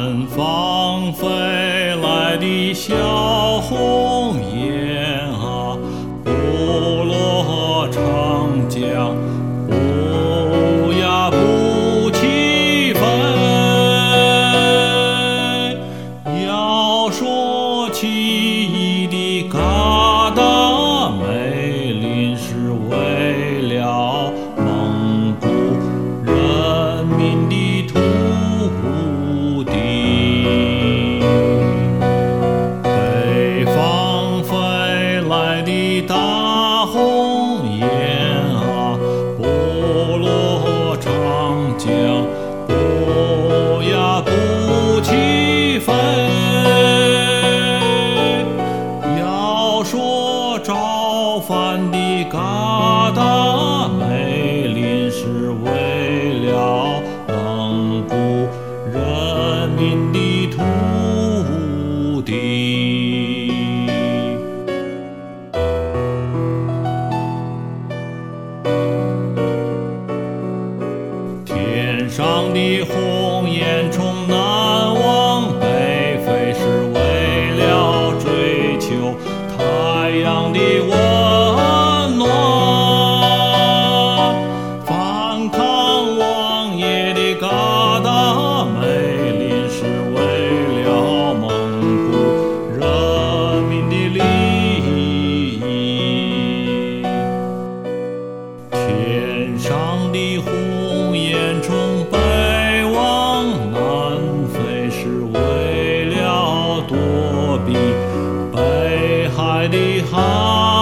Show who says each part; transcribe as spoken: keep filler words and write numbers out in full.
Speaker 1: 南方飞来的小红雁啊，不落长江，不呀不起飞。要说起义的疙瘩美林，是为了蒙古人民的土地。北方飞来的大红雁啊，不落长江，不呀不起飞。要说造反的疙瘩美林，是为了蒙古人民的土地。天上的红雁从南往北飞，是为了追求太阳的温暖。反抗王爷的疙瘩美林，是为了蒙古人民的利益。天上的红雁从北往南飞，是为了躲避北海的海